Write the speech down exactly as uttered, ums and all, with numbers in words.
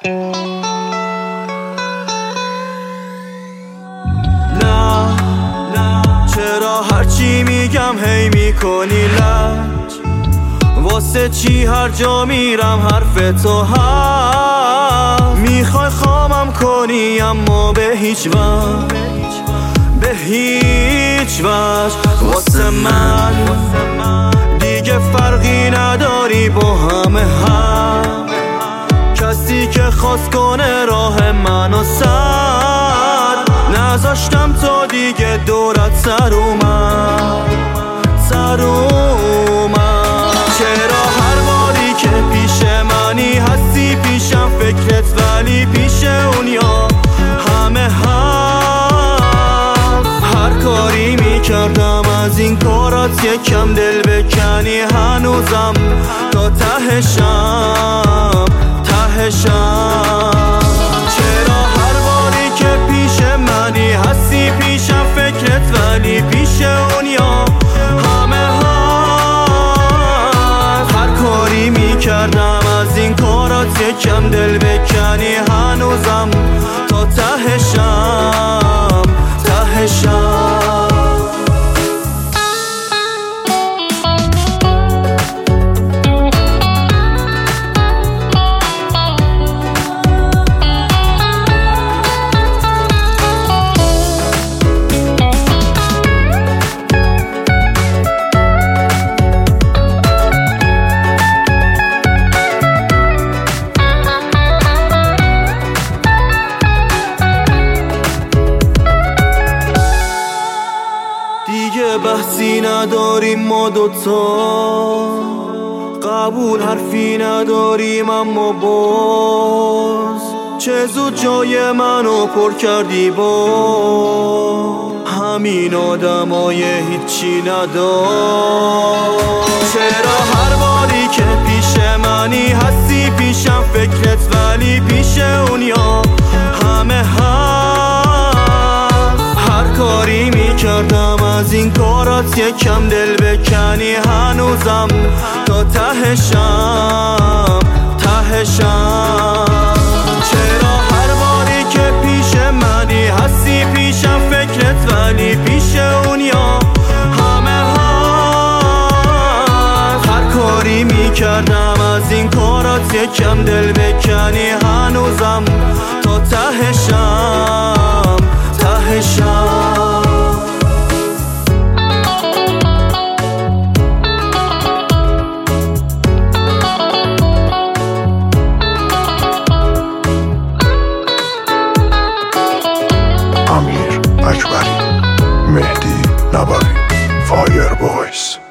نه چرا هرچی میگم هی میکنی لج؟ واسه چی هر جا میرم حرف تو هست؟ میخوای خامم کنی اما به هیچ وجه، به هیچ وجه. واسه من دیگه فرقی نداری با همه هم، کسی که خواست کنه راه منو سد. نذاشتم تا دیگه دورت سر اومد، سر اومد. چرا هر باری که پیش منی هستی پیشم فکرت، ولی پیش اونیا همه هست. هر کاری میکردم از این کارات یکم دل بکنی، هنوزم تا تهشم تهشم. چرا هر باری که پیش منی هستی پیشم فکرت، ولی پیش اونیا همه هست. هر کاری میکردم از این کارات یکم دل بکنی، هنوزم تا تهشم تهشم. دیگه بحثی نداریم ما دوتا، قبول حرفی نداریم اما باز چه زود جای منو پر کردی با همین آدمای هیچی ندار. چرا هر باری که پیش منی هستی پیشم فکرت، ولی پیش اونیا همه هست. هر کاری میکردم از این کارات یکم دل بکنی، هنوزم تا تهشم تهشم. چرا هر باری که پیش منی هستی پیشم فکرت، ولی پیش اونیا همه هست. هر کاری میکردم از این کارات یکم دل بکنی، هنوزم تا تهشم تهشم. امیر اکبری، مهدی نبوی، فایر بویز.